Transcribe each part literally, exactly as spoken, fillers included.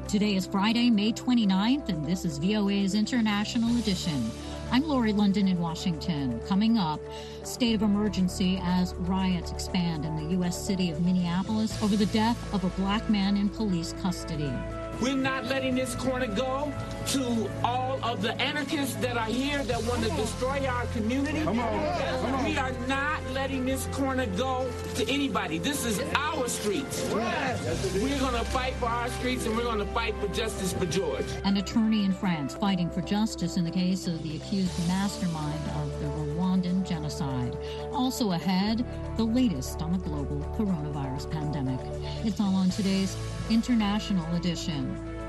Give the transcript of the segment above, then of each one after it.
Today is Friday, May twenty-ninth, and this is V O A's International Edition. I'm Lori London in Washington. Coming up, state of emergency as riots expand in the U S city of Minneapolis over the death of a black man in police custody. We're not letting this corner go to all of the anarchists that are here that want to destroy our community. Come on. Come on. We are not letting this corner go to anybody. This is our streets. We're going to fight for our streets, and we're going to fight for justice for George. An attorney in France fighting for justice in the case of the accused mastermind of the Rwandan genocide. Also ahead, the latest on the global coronavirus pandemic. It's all on today's International Edition.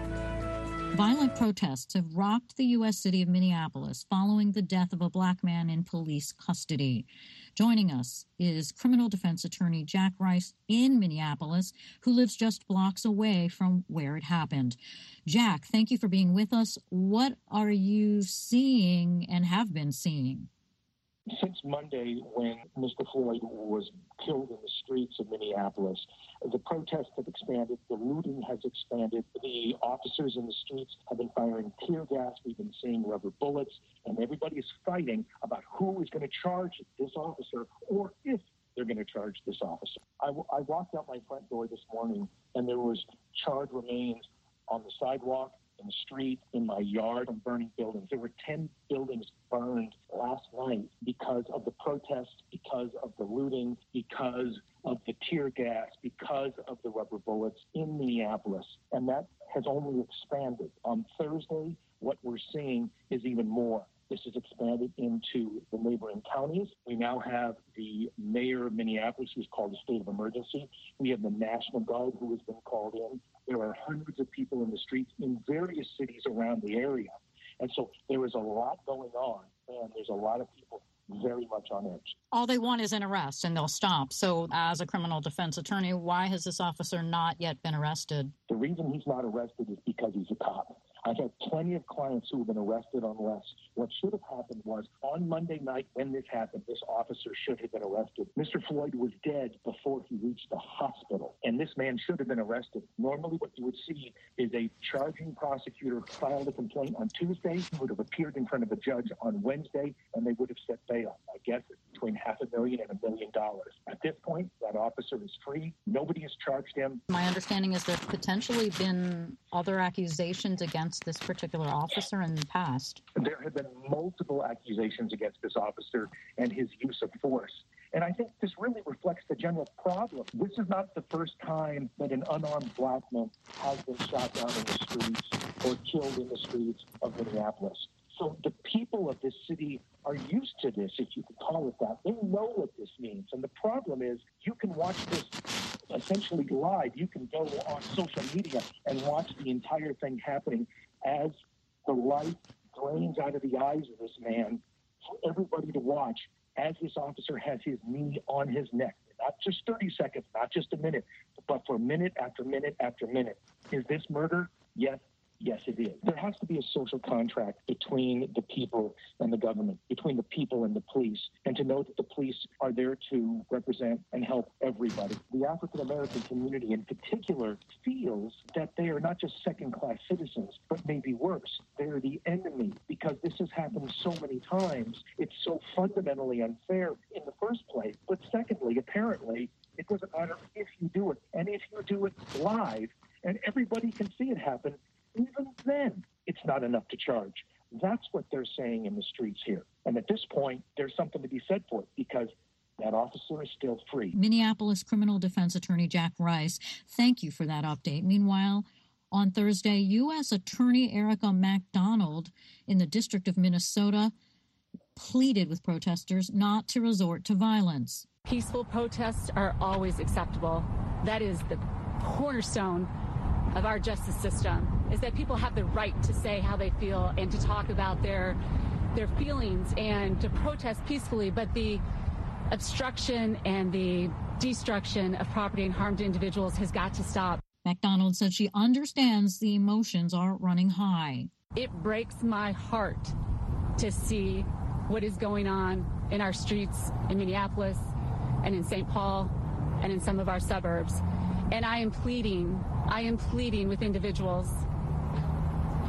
Violent protests have rocked the U S city of Minneapolis following the death of a black man in police custody. Joining us is criminal defense attorney Jack Rice in Minneapolis, who lives just blocks away from where it happened. Jack, thank you for being with us. What are you seeing and have been seeing? Since Monday, when Mister Floyd was killed in the streets of Minneapolis, the protests have expanded, the looting has expanded, the officers in the streets have been firing tear gas, we've been seeing rubber bullets, and everybody is fighting about who is going to charge this officer or if they're going to charge this officer. I, I walked out my front door this morning, and there was charred remains on the sidewalk, in the street, in my yard, from burning buildings. There were ten buildings burned last night because of the protests, because of the looting, because of the tear gas, because of the rubber bullets in Minneapolis. And that has only expanded. On Thursday, what we're seeing is even more. This has expanded into the neighboring counties. We now have the mayor of Minneapolis, who's called a state of emergency. We have the National Guard, who has been called in. There are hundreds of people in the streets in various cities around the area. And so there is a lot going on, and there's a lot of people very much on edge. All they want is an arrest, and they'll stop. So as a criminal defense attorney, why has this officer not yet been arrested? The reason he's not arrested is because he's a cop. I've had plenty of clients who have been arrested on less. What should have happened was, on Monday night when this happened, this officer should have been arrested. Mister Floyd was dead before he reached the hospital, and this man should have been arrested. Normally what you would see is a charging prosecutor filed a complaint on Tuesday, he would have appeared in front of a judge on Wednesday, and they would have set bail. I guess it's between half a million and a million dollars. At this point, that officer is free. Nobody has charged him. My understanding is there's potentially been other accusations against this particular officer in the past. There have been multiple accusations against this officer and his use of force. And I think this really reflects the general problem. This is not the first time that an unarmed black man has been shot down in the streets or killed in the streets of Minneapolis. So the people of this city are used to this, if you could call it that. They know what this means. And the problem is you can watch this essentially live. You can go on social media and watch the entire thing happening as the light drains out of the eyes of this man for everybody to watch as this officer has his knee on his neck. Not just thirty seconds, not just a minute, but for minute after minute after minute. Is this murder? Yes. Yes, it is. There has to be a social contract between the people and the government, between the people and the police, and to know that the police are there to represent and help everybody. The African-American community in particular feels that they are not just second-class citizens, but maybe worse. They are the enemy because this has happened so many times. It's so fundamentally unfair in the first place. But secondly, apparently, it doesn't matter if you do it. And if you do it live and everybody can see it happen, even then, it's not enough to charge. That's what they're saying in the streets here. And at this point, there's something to be said for it because that officer is still free. Minneapolis criminal defense attorney Jack Rice, thank you for that update. Meanwhile, on Thursday, U S Attorney Erica McDonald in the District of Minnesota pleaded with protesters not to resort to violence. Peaceful protests are always acceptable. That is the cornerstone of our justice system, is that people have the right to say how they feel and to talk about their their feelings and to protest peacefully. But the obstruction and the destruction of property and harm to individuals has got to stop. McDonald said she understands the emotions are running high. It breaks my heart to see what is going on in our streets in Minneapolis and in Saint Paul and in some of our suburbs. And I am pleading, I am pleading with individuals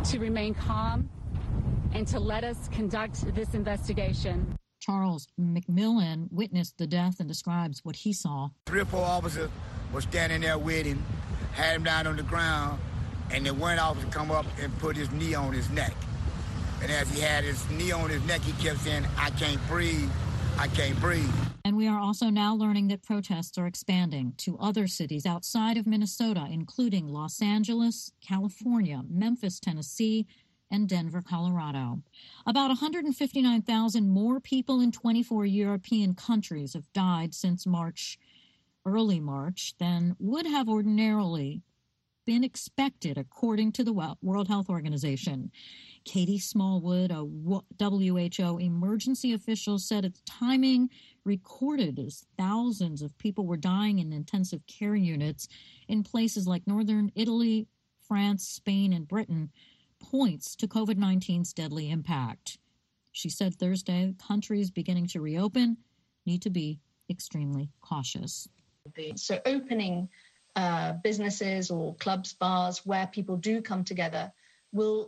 to remain calm and to let us conduct this investigation. Charles McMillan witnessed the death and describes what he saw. Three or four officers were standing there with him, had him down on the ground, and then one officer come up and put his knee on his neck. And as he had his knee on his neck, he kept saying, "I can't breathe, I can't breathe." And we are also now learning that protests are expanding to other cities outside of Minnesota, including Los Angeles, California, Memphis, Tennessee, and Denver, Colorado. About one hundred fifty-nine thousand more people in twenty-four European countries have died since March, early March, than would have ordinarily been expected, according to the World Health Organization. Katie Smallwood, a W H O emergency official, said its timing, recorded as thousands of people were dying in intensive care units in places like northern Italy, France, Spain, and Britain, points to COVID nineteen's deadly impact. She said Thursday countries beginning to reopen need to be extremely cautious. So opening uh, businesses or clubs, bars, where people do come together will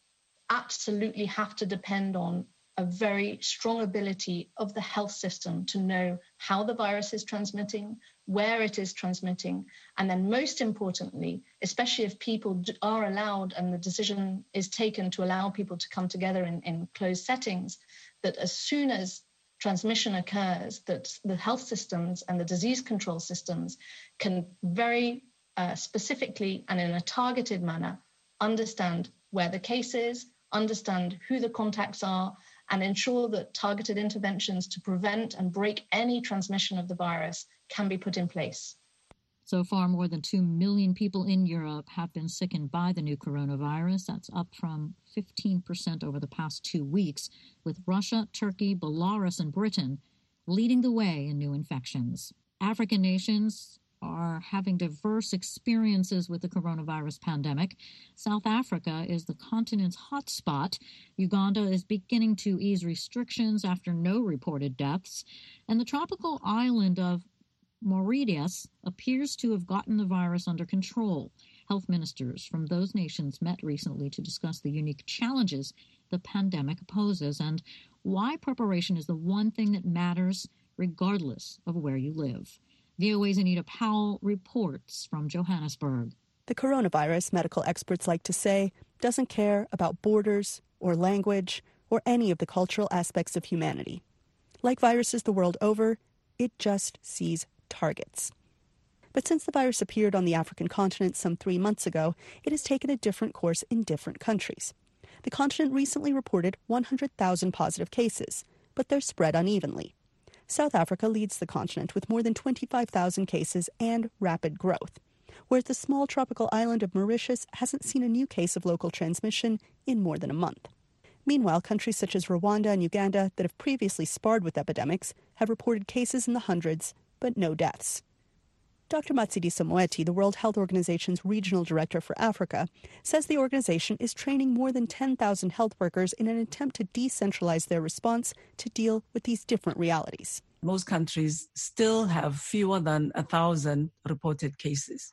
absolutely have to depend on a very strong ability of the health system to know how the virus is transmitting, where it is transmitting, and then most importantly, especially if people are allowed and the decision is taken to allow people to come together in, in closed settings, that as soon as transmission occurs, that the health systems and the disease control systems can very uh, specifically and in a targeted manner understand where the case is, understand who the contacts are, and ensure that targeted interventions to prevent and break any transmission of the virus can be put in place. So far, more than two million people in Europe have been sickened by the new coronavirus. That's up from fifteen percent over the past two weeks, with Russia, Turkey, Belarus, and Britain leading the way in new infections. African nations are having diverse experiences with the coronavirus pandemic. South Africa is the continent's hotspot. Uganda is beginning to ease restrictions after no reported deaths. And the tropical island of Mauritius appears to have gotten the virus under control. Health ministers from those nations met recently to discuss the unique challenges the pandemic poses and why preparation is the one thing that matters regardless of where you live. V O A's Anita Powell reports from Johannesburg. The coronavirus, medical experts like to say, doesn't care about borders or language or any of the cultural aspects of humanity. Like viruses the world over, it just sees targets. But since the virus appeared on the African continent some three months ago, it has taken a different course in different countries. The continent recently reported one hundred thousand positive cases, but they're spread unevenly. South Africa leads the continent with more than twenty-five thousand cases and rapid growth, whereas the small tropical island of Mauritius hasn't seen a new case of local transmission in more than a month. Meanwhile, countries such as Rwanda and Uganda that have previously sparred with epidemics have reported cases in the hundreds, but no deaths. Doctor Matshidiso Moeti, the World Health Organization's regional director for Africa, says the organization is training more than ten thousand health workers in an attempt to decentralize their response to deal with these different realities. Most countries still have fewer than one thousand reported cases.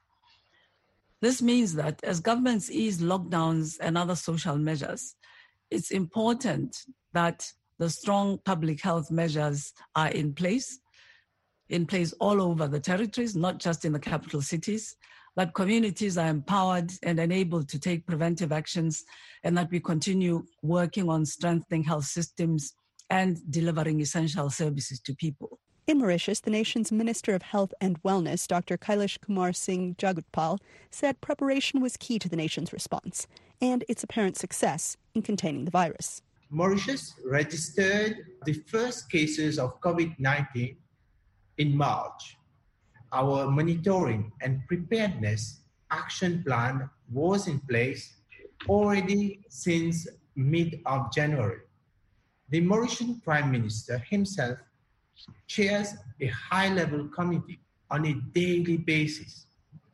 This means that as governments ease lockdowns and other social measures, it's important that the strong public health measures are in place, in place all over the territories, not just in the capital cities, that communities are empowered and enabled to take preventive actions, and that we continue working on strengthening health systems and delivering essential services to people. In Mauritius, the nation's Minister of Health and Wellness, Doctor Kailash Kumar Singh Jagutpal, said preparation was key to the nation's response and its apparent success in containing the virus. Mauritius registered the first cases of COVID nineteen in March. Our monitoring and preparedness action plan was in place already since mid of January. The Mauritian Prime Minister himself chairs a high-level committee on a daily basis.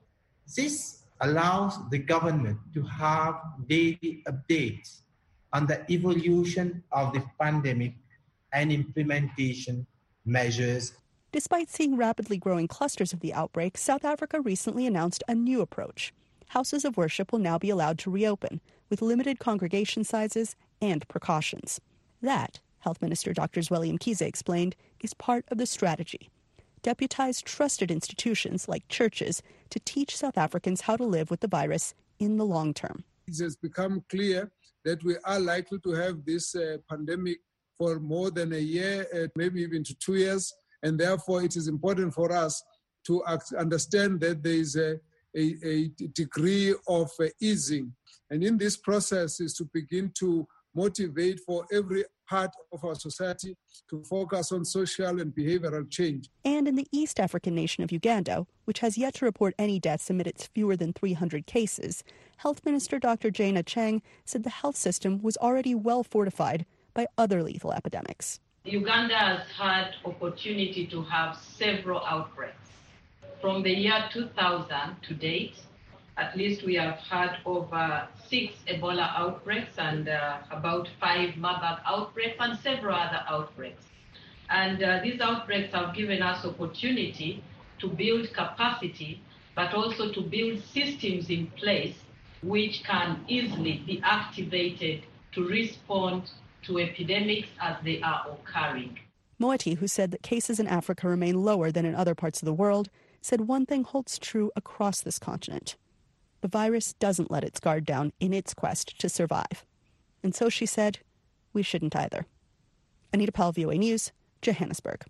This allows the government to have daily updates on the evolution of the pandemic and implementation measures. Despite seeing rapidly growing clusters of the outbreak, South Africa recently announced a new approach. Houses of worship will now be allowed to reopen, with limited congregation sizes and precautions. That, Health Minister Doctor Zweli Mkhize explained, is part of the strategy. Deputize trusted institutions like churches to teach South Africans how to live with the virus in the long term. It has become clear that we are likely to have this uh, pandemic for more than a year, uh, maybe even to two years, and therefore it is important for us to understand that there is a, a, a degree of uh, easing. And in this process is to begin to motivate for every part of our society to focus on social and behavioral change. And in the East African nation of Uganda, which has yet to report any deaths amid its fewer than three hundred cases, Health Minister Doctor Jane Acheng said the health system was already well fortified by other lethal epidemics. Uganda has had opportunity to have several outbreaks. From the year two thousand to date, at least we have had over six Ebola outbreaks and uh, about five Marburg outbreaks and several other outbreaks. And uh, these outbreaks have given us opportunity to build capacity, but also to build systems in place which can easily be activated to respond to epidemics as they are occurring. Moeti, who said that cases in Africa remain lower than in other parts of the world, said one thing holds true across this continent. The virus doesn't let its guard down in its quest to survive. And so she said, we shouldn't either. Anita Powell, V O A News, Johannesburg.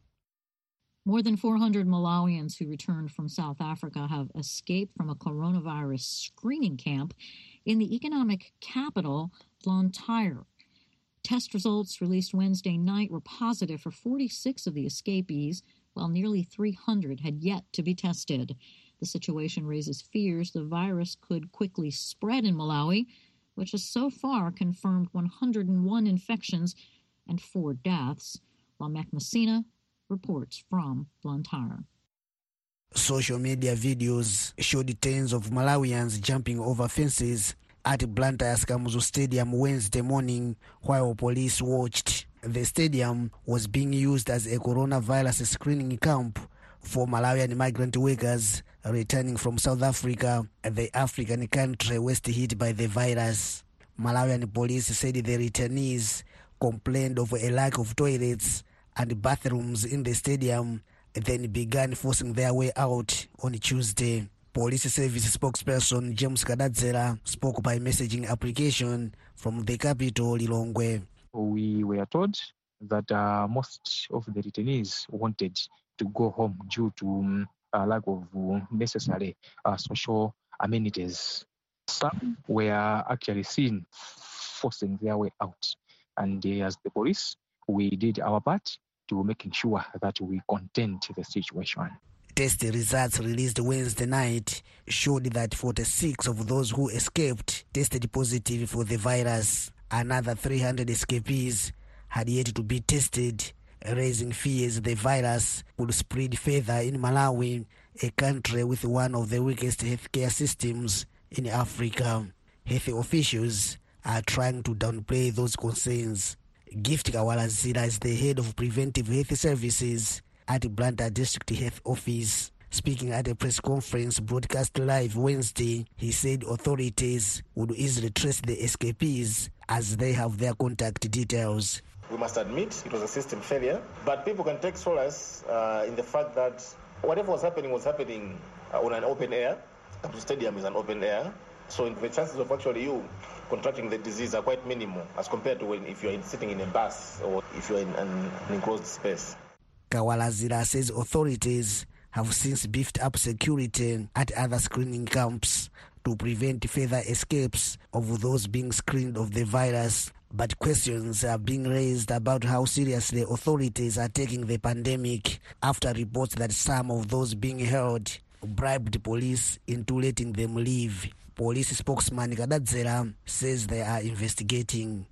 More than four hundred Malawians who returned from South Africa have escaped from a coronavirus screening camp in the economic capital, Blantyre. Test results released Wednesday night were positive for forty-six of the escapees, while nearly three hundred had yet to be tested. The situation raises fears the virus could quickly spread in Malawi, which has so far confirmed one hundred one infections and four deaths, while Mac Messina reports from Blantyre. Social media videos showed tens of Malawians jumping over fences at Blantyre's Kamuzu Stadium Wednesday morning while police watched. The stadium was being used as a coronavirus screening camp for Malawian migrant workers returning from South Africa, the African country worst hit by the virus. Malawian police said the returnees complained of a lack of toilets and bathrooms in the stadium, then began forcing their way out on Tuesday. Police service spokesperson James Kadadzera spoke by messaging application from the capital, Lilongwe. We were told that uh, most of the returnees wanted to go home due to um, a lack of uh, necessary uh, social amenities. Some were actually seen forcing their way out. And uh, as the police, we did our part to making sure that we contained the situation. Test results released Wednesday night showed that forty-six of those who escaped tested positive for the virus. Another three hundred escapees had yet to be tested, raising fears the virus could spread further in Malawi, a country with one of the weakest healthcare systems in Africa. Health officials are trying to downplay those concerns. Gift Kawalazira is the head of preventive health services at Blantyre District Health Office. Speaking at a press conference broadcast live Wednesday, he said authorities would easily trace the escapees as they have their contact details. We must admit it was a system failure, but people can take solace uh, in the fact that whatever was happening was happening uh, on an open air. The stadium is an open air, so the chances of actually you contracting the disease are quite minimal as compared to when if you're sitting in a bus or if you're in an enclosed space. Kawalazira says authorities have since beefed up security at other screening camps to prevent further escapes of those being screened of the virus. But questions are being raised about how seriously authorities are taking the pandemic after reports that some of those being held bribed police into letting them leave. Police spokesman Kadadzera says they are investigating.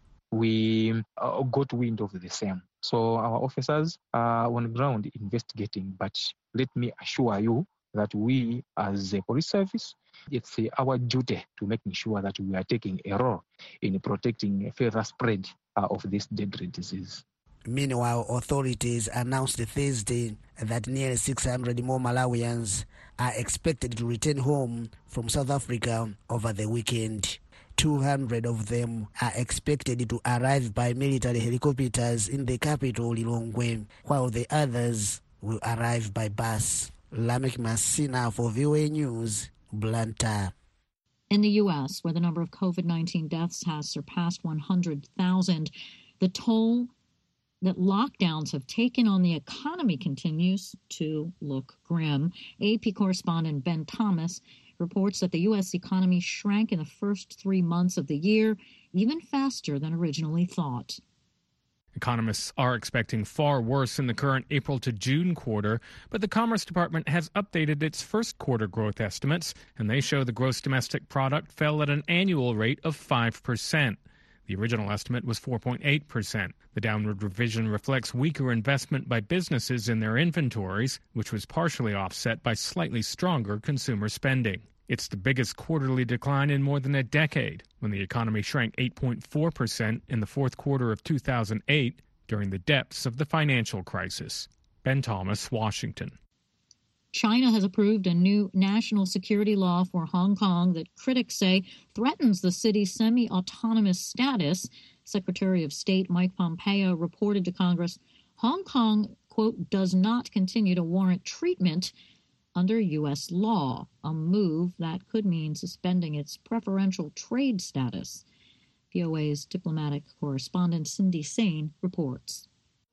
We uh, got wind of the same. So our officers are on ground investigating. But let me assure you that we as a police service, it's our duty to making sure that we are taking a role in protecting a further spread uh, of this deadly disease. Meanwhile, authorities announced Thursday that nearly six hundred more Malawians are expected to return home from South Africa over the weekend. two hundred of them are expected to arrive by military helicopters in the capital, Lilongwe, while the others will arrive by bus. Lamek Masina for V O A News, Blantyre. In the U S, where the number of COVID nineteen deaths has surpassed one hundred thousand, the toll that lockdowns have taken on the economy continues to look grim. A P correspondent Ben Thomas reports that the U S economy shrank in the first three months of the year, even faster than originally thought. Economists are expecting far worse in the current April to June quarter, but the Commerce Department has updated its first quarter growth estimates, and they show the gross domestic product fell at an annual rate of five percent. The original estimate was four point eight percent. The downward revision reflects weaker investment by businesses in their inventories, which was partially offset by slightly stronger consumer spending. It's the biggest quarterly decline in more than a decade, when the economy shrank eight point four percent in the fourth quarter of two thousand eight during the depths of the financial crisis. Ben Thomas, Washington. China has approved a new national security law for Hong Kong that critics say threatens the city's semi-autonomous status. Secretary of State Mike Pompeo reported to Congress, Hong Kong, quote, does not continue to warrant treatment under U S law, a move that could mean suspending its preferential trade status. V O A's diplomatic correspondent Cindy Sain reports.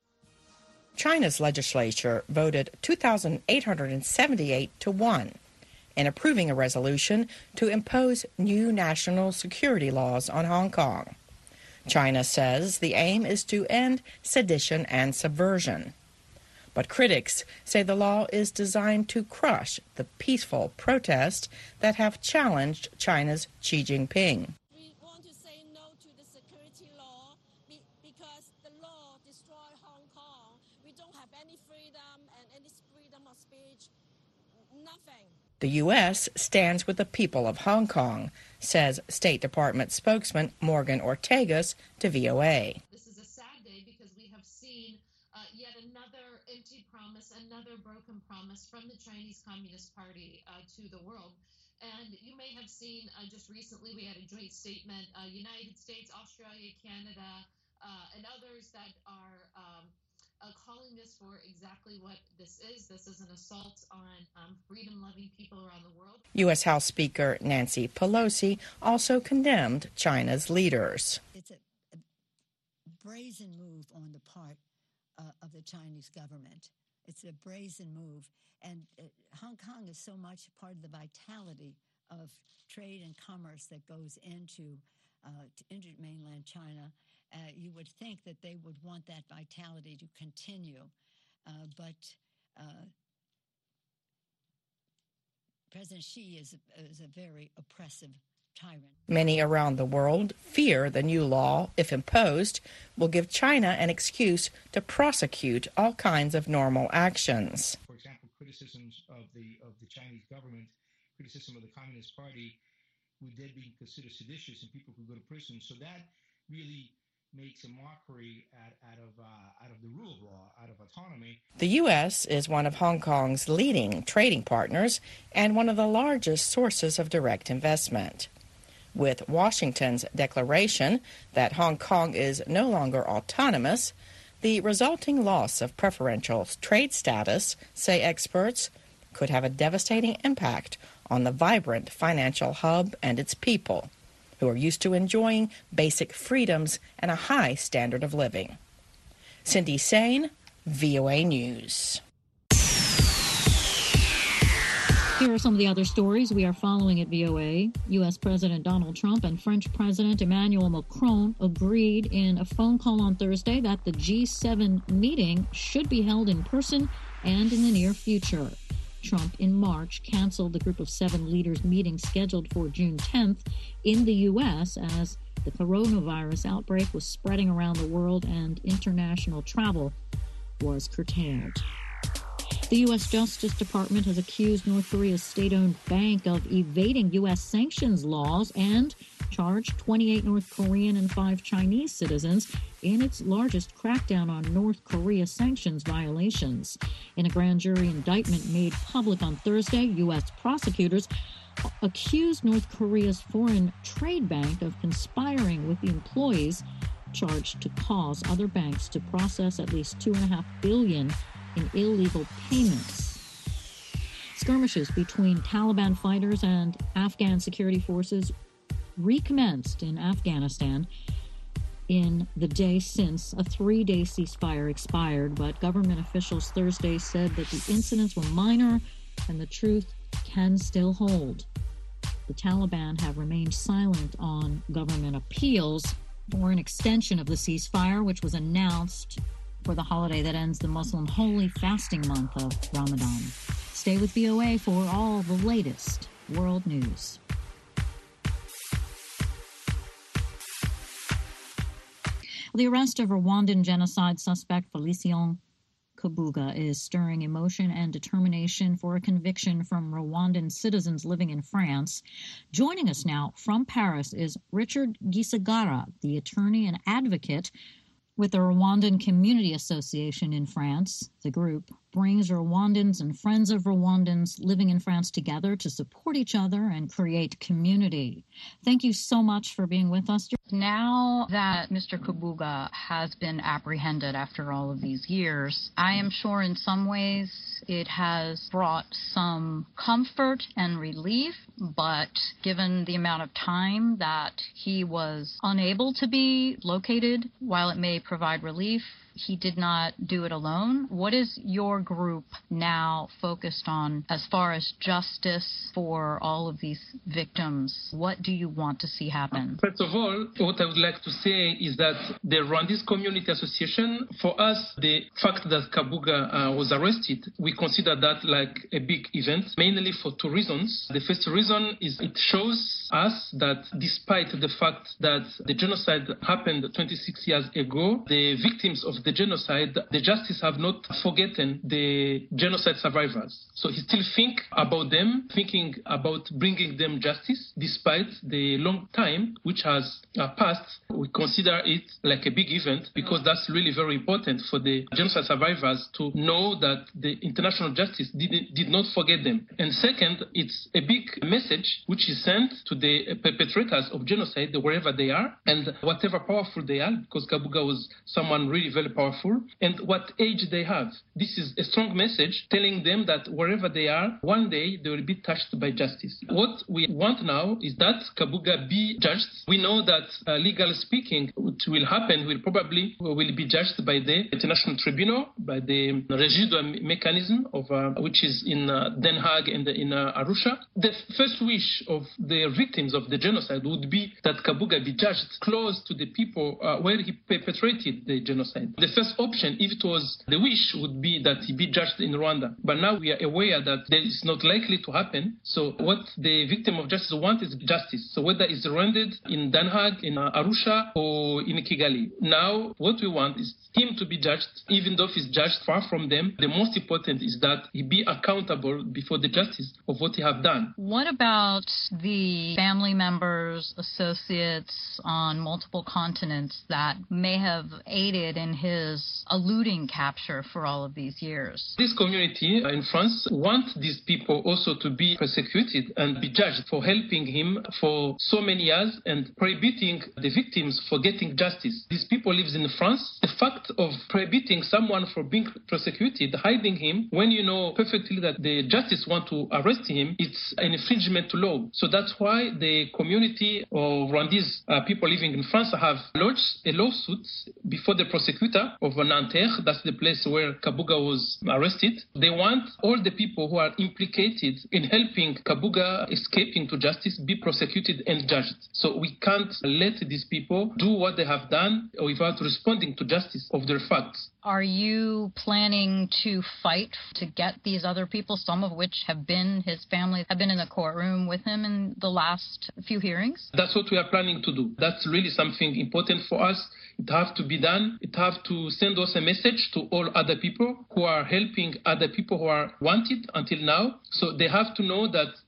China's legislature voted two thousand eight hundred seventy-eight to one in approving a resolution to impose new national security laws on Hong Kong. China says the aim is to end sedition and subversion. But critics say the law is designed to crush the peaceful protests that have challenged China's Xi Jinping. We want to say no to the security law because the law destroys Hong Kong. We don't have any freedom and any freedom of speech, nothing. The U S stands with the people of Hong Kong, says State Department spokesman Morgan Ortagus to V O A. This is a sad day because we have seen uh, yet another empty promise, another broken promise from the Chinese Communist Party uh, to the world. And you may have seen uh, just recently we had a joint statement, uh, United States, Australia, Canada, uh, and others that are um, uh, calling this for exactly what this is. This is an assault on um, freedom-loving people around the world. U S House Speaker Nancy Pelosi also condemned China's leaders. It's a, a brazen move on the part uh, of the Chinese government. It's a brazen move. And uh, Hong Kong is so much part of the vitality of trade and commerce that goes into, uh, into mainland China. Uh, you would think that they would want that vitality to continue. Uh, but uh, President Xi is, is a very oppressive tyrant. Many around the world fear the new law, if imposed, will give China an excuse to prosecute all kinds of normal actions. For example, criticisms of the of the Chinese government, criticism of the Communist Party, would then be considered seditious and people could go to prison. So that really makes a mockery out, out of uh, out of the rule of law, out of autonomy. The U S is one of Hong Kong's leading trading partners and one of the largest sources of direct investment. With Washington's declaration that Hong Kong is no longer autonomous, the resulting loss of preferential trade status, say experts, could have a devastating impact on the vibrant financial hub and its people, who are used to enjoying basic freedoms and a high standard of living. Cindy Sain, V O A News. Here are some of the other stories we are following at V O A. U S. President Donald Trump and French President Emmanuel Macron agreed in a phone call on Thursday that the G seven meeting should be held in person and in the near future. Trump, in March, canceled the Group of Seven leaders meeting scheduled for June tenth in the U S as the coronavirus outbreak was spreading around the world and international travel was curtailed. The U S. Justice Department has accused North Korea's state-owned bank of evading U S sanctions laws and charged twenty-eight North Korean and five Chinese citizens in its largest crackdown on North Korea sanctions violations. In a grand jury indictment made public on Thursday, U S prosecutors accused North Korea's Foreign Trade Bank of conspiring with the employees charged to cause other banks to process at least two and a half billion in illegal payments. Skirmishes between Taliban fighters and Afghan security forces recommenced in Afghanistan in the day since a three-day ceasefire expired, but government officials Thursday said that the incidents were minor and the truth can still hold. The Taliban have remained silent on government appeals for an extension of the ceasefire, which was announced for the holiday that ends the Muslim holy fasting month of Ramadan. Stay with V O A for all the latest world news. The arrest of Rwandan genocide suspect Felicien Kabuga is stirring emotion and determination for a conviction from Rwandan citizens living in France. Joining us now from Paris is Richard Gisagara, the attorney and advocate with the Rwandan Community Association in France. The group brings Rwandans and friends of Rwandans living in France together to support each other and create community. Thank you so much for being with us. Now that Mister Kabuga has been apprehended after all of these years, I am sure in some ways it has brought some comfort and relief, but given the amount of time that he was unable to be located, while it may provide relief, he did not do it alone. What is your group now focused on as far as justice for all of these victims? What do you want to see happen? First of all, what I would like to say is that the Rwandese Community Association, for us, the fact that Kabuga uh, was arrested, we consider that like a big event, mainly for two reasons. The first reason is it shows us that despite the fact that the genocide happened twenty-six years ago, the victims of the genocide, the justice have not forgotten the genocide survivors. So he still think about them, thinking about bringing them justice, despite the long time which has uh, passed. We consider it like a big event because that's really very important for the genocide survivors to know that the international justice did, did not forget them. And second, it's a big message which is sent to the perpetrators of genocide wherever they are and whatever powerful they are, because Kabuga was someone really very powerful, and what age they have. This is a strong message telling them that wherever they are, one day they will be touched by justice. What we want now is that Kabuga be judged. We know that uh, legally speaking, what will happen will probably will be judged by the International Tribunal, by the residual mechanism of uh, which is in uh, Den Haag and in uh, Arusha. The first wish of the victims of the genocide would be that Kabuga be judged close to the people uh, where he perpetrated the genocide. The first option, if it was the wish, would be that he be judged in Rwanda. But now we are aware that that is not likely to happen. So what the victim of justice wants is justice. So whether it's rendered in Den Haag, in uh, Arusha, or in Kigali. Now what we want is him to be judged, even though he's judged far from them. The most important is that he be accountable before the justice of what he have done. What about the family members, associates on multiple continents that may have aided in his eluding capture for all of these years? This community in France wants these people also to be persecuted and be judged for helping him for so many years and prohibiting the victims for getting justice. These people live in France. The fact of prohibiting someone from being prosecuted, hiding him, when you know perfectly that the justice want to arrest him, it's an infringement to law. So that's why the community of Rwandese uh, people living in France have lodged a lawsuit before the prosecutor of Nanterre. That's the place where Kabuga was arrested. They want all the people who are implicated in helping Kabuga escaping to justice be prosecuted and judged. So we can't let these people do what they have done without responding to justice of their facts. Are you planning to fight to get these other people, some of which have been his family, have been in the courtroom with him in the last few hearings? That's what we are planning to do. That's really something important for us. It has to be done. It has to send us a message to all other people who are helping other people who are wanted until now. So they have to know that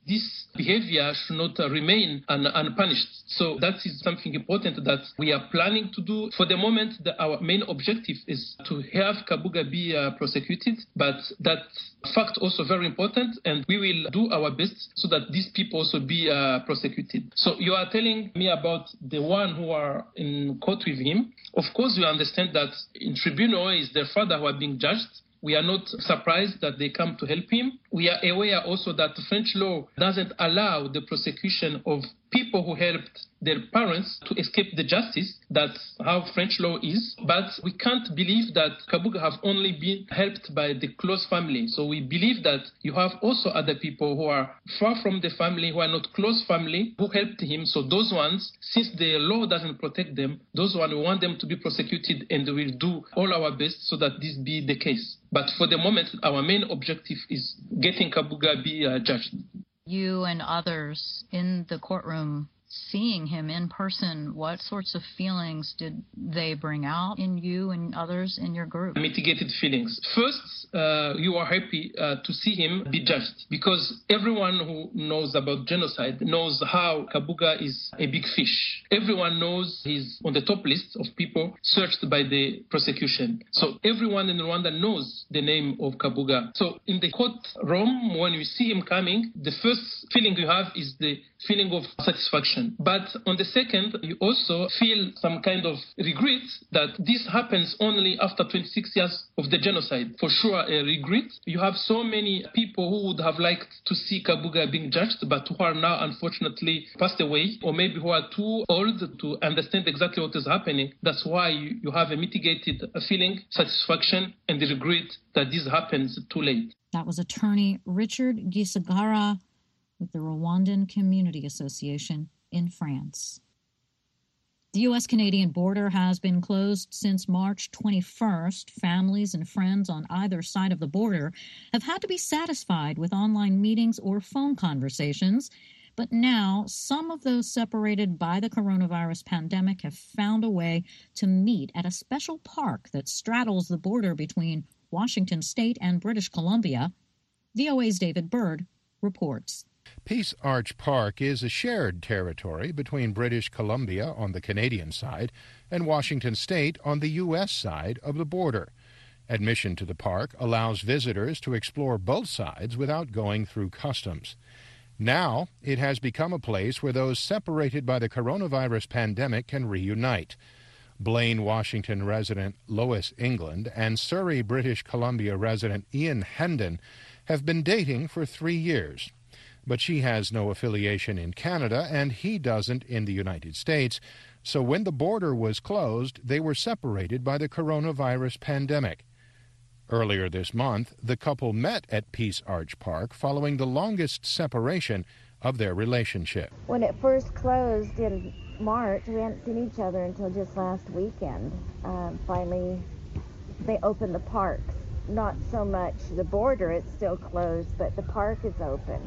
this behavior should not uh, remain un- unpunished. So that is something important that we are planning to do. For the moment, the, our main objective is to have Kabuga be uh, prosecuted, but that fact also very important, and we will do our best so that these people also be uh, prosecuted. So you are telling me about the one who are in court with him. Of course, we understand that in tribunal is their father who are being judged. We are not surprised that they come to help him. We are aware also that French law doesn't allow the prosecution of people who helped their parents to escape the justice. That's how French law is. But we can't believe that Kabuga have only been helped by the close family. So we believe that you have also other people who are far from the family, who are not close family, who helped him. So those ones, since the law doesn't protect them, those ones, we want them to be prosecuted, and we will do all our best so that this be the case. But for the moment, our main objective is getting Kabuga be uh, judged. You and others in the courtroom, seeing him in person, what sorts of feelings did they bring out in you and others in your group? Mitigated feelings. First, uh, you are happy uh, to see him be judged, because everyone who knows about genocide knows how Kabuga is a big fish. Everyone knows he's on the top list of people searched by the prosecution. So everyone in Rwanda knows the name of Kabuga. So in the courtroom, when you see him coming, the first feeling you have is the feeling of satisfaction. But on the second, you also feel some kind of regret that this happens only after twenty-six years of the genocide. For sure, a regret. You have so many people who would have liked to see Kabuga being judged, but who are now unfortunately passed away, or maybe who are too old to understand exactly what is happening. That's why you, you have a mitigated feeling, satisfaction, and the regret that this happens too late. That was attorney Richard Gisagara with the Rwandan Community Association in France. The U S-Canadian border has been closed since March twenty-first. Families and friends on either side of the border have had to be satisfied with online meetings or phone conversations. But now, some of those separated by the coronavirus pandemic have found a way to meet at a special park that straddles the border between Washington State and British Columbia. V O A's David Bird reports. Peace Arch Park is a shared territory between British Columbia on the Canadian side and Washington State on the U S side of the border. Admission to the park allows visitors to explore both sides without going through customs. Now, it has become a place where those separated by the coronavirus pandemic can reunite. Blaine, Washington resident Lois England and Surrey, British Columbia resident Ian Hendon have been dating for three years. But she has no affiliation in Canada and he doesn't in the United States. So when the border was closed, they were separated by the coronavirus pandemic. Earlier this month, the couple met at Peace Arch Park following the longest separation of their relationship. When it first closed in March, we hadn't seen each other until just last weekend. Uh, finally, they opened the parks. Not so much the border, it's still closed, but the park is open.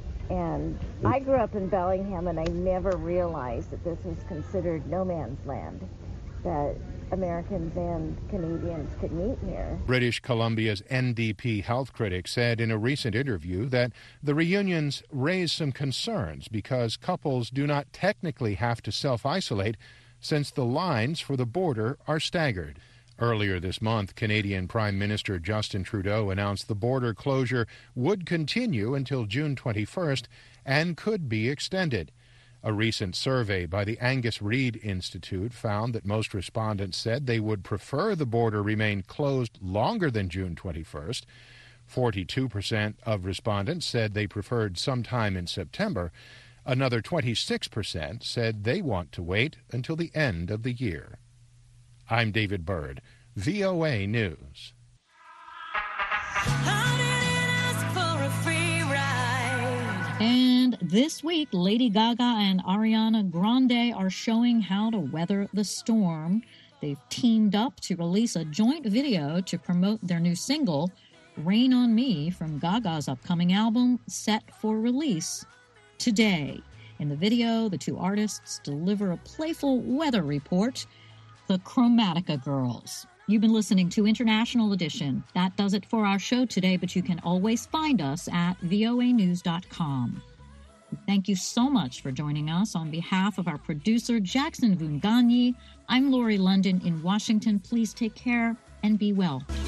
And I grew up in Bellingham, and I never realized that this was considered no man's land, that Americans and Canadians could meet here. British Columbia's N D P health critic said in a recent interview that the reunions raise some concerns because couples do not technically have to self-isolate since the lines for the border are staggered. Earlier this month, Canadian Prime Minister Justin Trudeau announced the border closure would continue until June twenty-first and could be extended. A recent survey by the Angus Reid Institute found that most respondents said they would prefer the border remain closed longer than June twenty-first. forty-two percent of respondents said they preferred sometime in September. Another twenty-six percent said they want to wait until the end of the year. I'm David Bird, V O A News. And this week, Lady Gaga and Ariana Grande are showing how to weather the storm. They've teamed up to release a joint video to promote their new single, Rain on Me, from Gaga's upcoming album, set for release today. In the video, the two artists deliver a playful weather report, the Chromatica Girls. You've been listening to International Edition. That does it for our show today, but you can always find us at V O A news dot com. Thank you so much for joining us. On behalf of our producer, Jackson Vunganyi, I'm Lori London in Washington. Please take care and be well.